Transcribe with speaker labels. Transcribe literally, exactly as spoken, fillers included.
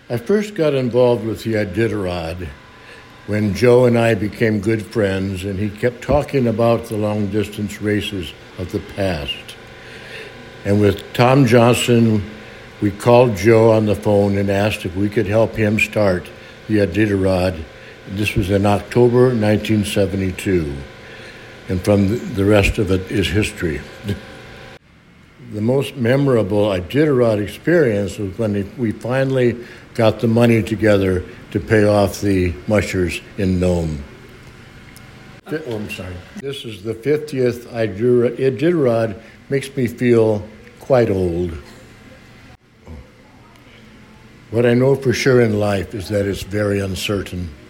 Speaker 1: I first got involved with the Iditarod when Joe and I became good friends, and he kept talking about the long-distance races of the past. And with Tom Johnson, we called Joe on the phone and asked if we could help him start the Iditarod. This was in October nineteen seventy-two, and from the rest of it is history. The most memorable Iditarod experience was when we finally got the money together to pay off the mushers in Nome. Oh, I'm sorry. This is the fiftieth Iditarod. Makes me feel quite old. What I know for sure in life is that it's very uncertain.